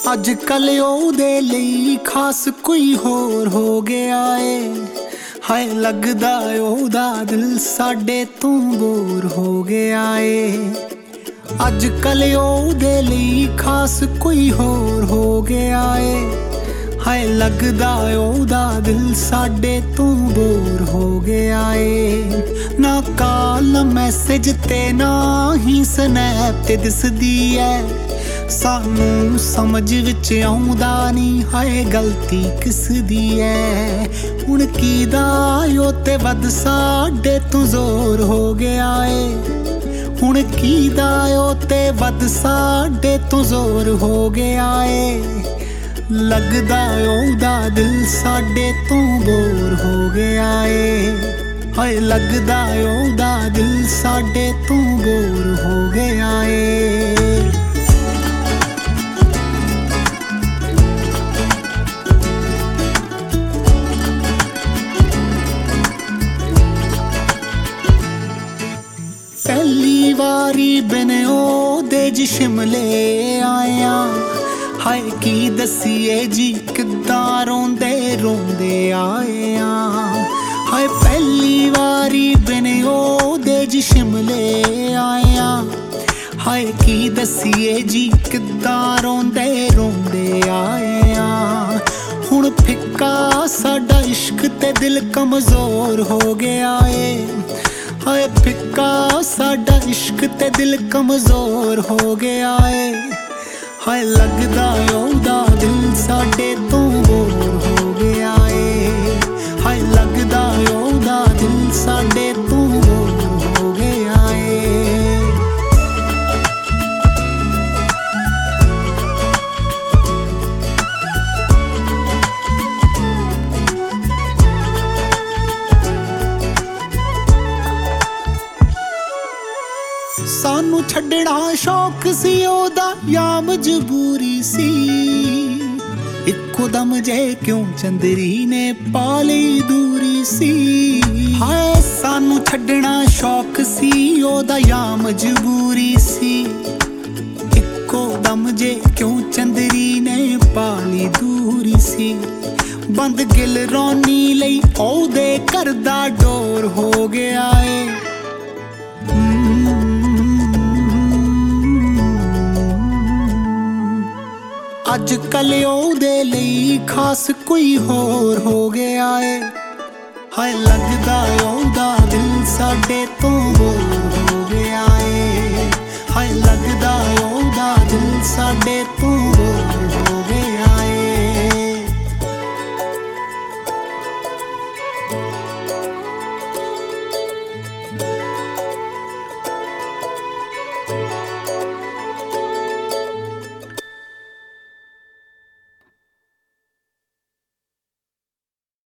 ਅੱਜ ਕੱਲ ਉਹਦੇ ਲਈ ਖਾਸ ਕੋਈ ਹੋਰ ਹੋ ਗਿਆ ਏ। ਹਾਏ ਲੱਗਦਾ ਉਹਦਾ ਦਿਲ ਸਾਡੇ ਤੋਂ ਬੋਰ ਹੋ ਗਿਆ ਏ। ਅੱਜ ਕੱਲ ਉਹਦੇ ਲਈ ਖਾਸ ਕੋਈ ਹੋਰ ਹੋ ਗਿਆ ਏ। ਹਾਏ ਲੱਗਦਾ ਉਹਦਾ ਦਿਲ ਸਾਡੇ ਤੋਂ ਬੋਰ ਹੋ ਗਿਆ ਏ। ਨਾ ਕਾਲ ਮੈਸੇਜ ਤੇ ਨਾ ਹੀ ਸਨੈਪ ਤੇ ਦਿਸਦੀ ਐ। ਸਾਨੂੰ ਸਮਝ ਵਿੱਚ ਆਉਂਦਾ ਨਹੀਂ ਹਾਏ ਗਲਤੀ ਕਿਸ ਦੀ ਐ। ਹੁਣ ਕਿਹਦਾ ਓ ਤੇ ਵੱਧ ਸਾਡੇ ਤੋਂ ਜ਼ੋਰ ਹੋ ਗਿਆ ਏ। ਹੁਣ ਕਿਹਦਾ ਓ ਤੇ ਵੱਧ ਸਾਡੇ ਤੋਂ ਜ਼ੋਰ ਹੋ ਗਿਆ ਏ। ਲੱਗਦਾ ਉਹਦਾ ਦਿਲ ਸਾਡੇ ਤੋਂ ਬੋਰ ਹੋ ਗਿਆ ਏ। ਹਾਏ ਲੱਗਦਾ ਉਹਦਾ ਦਿਲ ਸਾਡੇ ਤੋਂ ਬੋਰ ਹੋ ਗਿਆ ਏ। ਪਹਿਲੀ ਵਾਰੀ ਬਿਨ ਉਹਦੇ ਜੀ ਸ਼ਿਮਲੇ ਆਇਆ। ਹਾਏ ਕੀ ਦਸੀਏ ਜੀ ਕਿੱਦਾਂ ਰੋਂਦੇ ਰੋਂਦੇ ਆਏ ਆ। ਹਾਏ ਪਹਿਲੀ ਵਾਰੀ ਬਿਨ ਉਹਦੇ ਜੀ ਸ਼ਿਮਲੇ ਆਇਆ। ਹਾਏ ਕੀ ਦਸੀਏ ਜੀ ਕਿੱਦਾਂ ਰੋਂਦੇ ਰੋਂਦੇ ਆਏ ਆ। ਹੁਣ ਫਿੱਕਾ ਸਾਡਾ ਇਸ਼ਕ ਤੇ ਦਿਲ ਕਮਜ਼ੋਰ ਹੋ ਗਿਆ ਏ। ਹਾਏ ਫਿੱਕਾ ਸਾਡਾ ਇਸ਼ਕ ਤੇ ਦਿਲ ਕਮਜ਼ੋਰ ਹੋ ਗਿਆ ਏ। ਹਾਏ ਲੱਗਦਾ ਉਹਦਾ ਦਿਲ ਸਾਡੇ ਤੋਂ ਬੋਰ ਹੋ ਗਿਆ ਏ। ਹਾਏ ਲੱਗਦਾ ਉਹਦਾ ਦਿਲ ਸਾਡੇ ਤੋਂ ਬੋਰ ਹੋ ਗਿਆ ਏ। ਸਾਨੂੰ ਛੱਡਣਾ ਸ਼ੌਕ ਸੀ ਉਹਦਾ ਜਾਂ ਮਜਬੂਰੀ ਸੀ। ਇੱਕੋ ਦਮ ਜੇ ਕਿਉਂ ਚੰਦਰੀ ਨੇ ਪਾ ਲਈ ਦੂਰੀ ਸੀ। ਹਾਏ ਸਾਨੂੰ ਛੱਡਣਾ ਸ਼ੌਕ ਸੀ ਉਹਦਾ ਜਾਂ ਮਜਬੂਰੀ ਸੀ। ਇੱਕੋ ਦਮ ਜੇ ਕਿਉਂ ਚੰਦਰੀ ਨੇ ਪਾ ਲਈ ਦੂਰੀ ਸੀ। ਬੰਦ ਗਿਲ ਰੌਣੀ ਲਈ ਉਹਦੇ ਘਰ ਦਾ ਡੋਰ ਹੋ ਗਿਆ ਏ। ਅੱਜ ਕੱਲ ਉਹਦੇ ਲਈ ਖਾਸ ਕੋਈ ਹੋਰ ਹੋ ਗਿਆ ਏ। ਹਾਏ ਲੱਗਦਾ ਉਹਦਾ ਦਿਲ ਸਾਡੇ ਤੋਂ ਬੋਰ ਹੋ ਗਿਆ ਏ। ਹਾਏ ਲੱਗਦਾ ਉਹਦਾ ਦਿਲ ਸਾਡੇ ਤੋਂ